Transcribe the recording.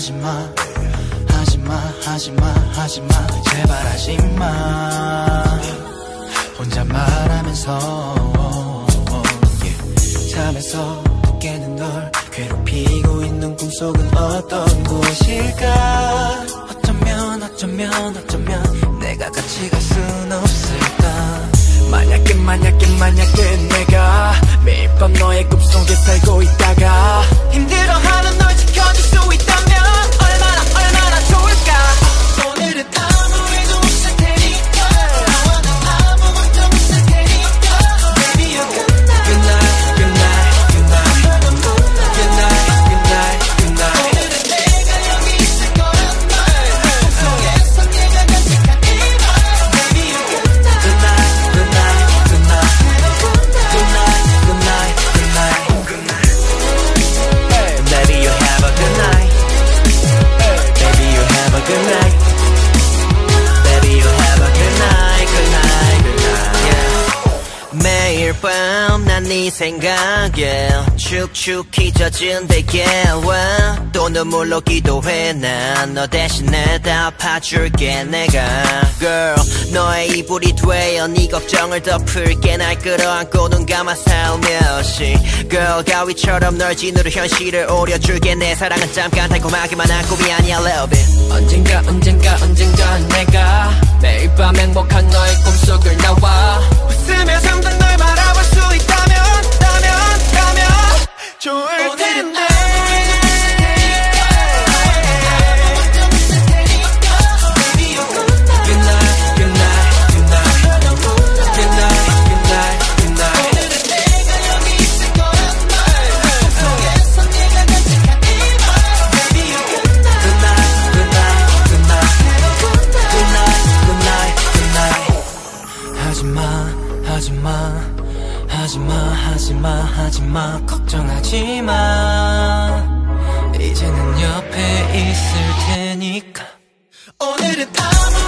하지마 하지마 하지마 하지마 제발 하지마 혼자 말하면서 잠에서 깨는 널 괴롭히고 있는 꿈속은 어떤 곳일까 어쩌면 내가 같이 갈 순 없을까 만약에 내가 매일 밤 너의 꿈속에 살고 있다가 힘들어하는 널 지켜줄 수 있다면 얼마나 좋을까 오늘은 아무 일도 없을 테니까 나와 난 아무것도 없을 테니까 Baby you're good night Good night Good night Good night Good night Good night Good night 오늘은 내가 여기 있을 거란 말 꿈속에서 네가 간직한 이말 Baby you're good night Good night Good night Good night Good night Good night Good night Good night Baby you have a good night Baby you have a good night Baby you have a good night Good night Good night yeah. 매일 밤 난 네 생각에 축축히 젖은 베개 또 눈물로 기도해 난 너 대신에 다 봐줄게 내가 Girl 너의 이불이 되어 네 걱정을 덮을게 날 끌어안고 눈 감아 살며시 Girl 가위처럼 널 지누려 현실을 오려줄게 내 사랑은 잠깐 달콤하기만 한 꿈이 아니야 Love it 언젠가 내가 매일 밤 행복한 너의 꿈속을 나와 웃으며 잠든 널 바라볼 수 있다면 좋을 텐데 하지마 걱정하지마 이제는 옆에 있을 테니까 오늘은 아무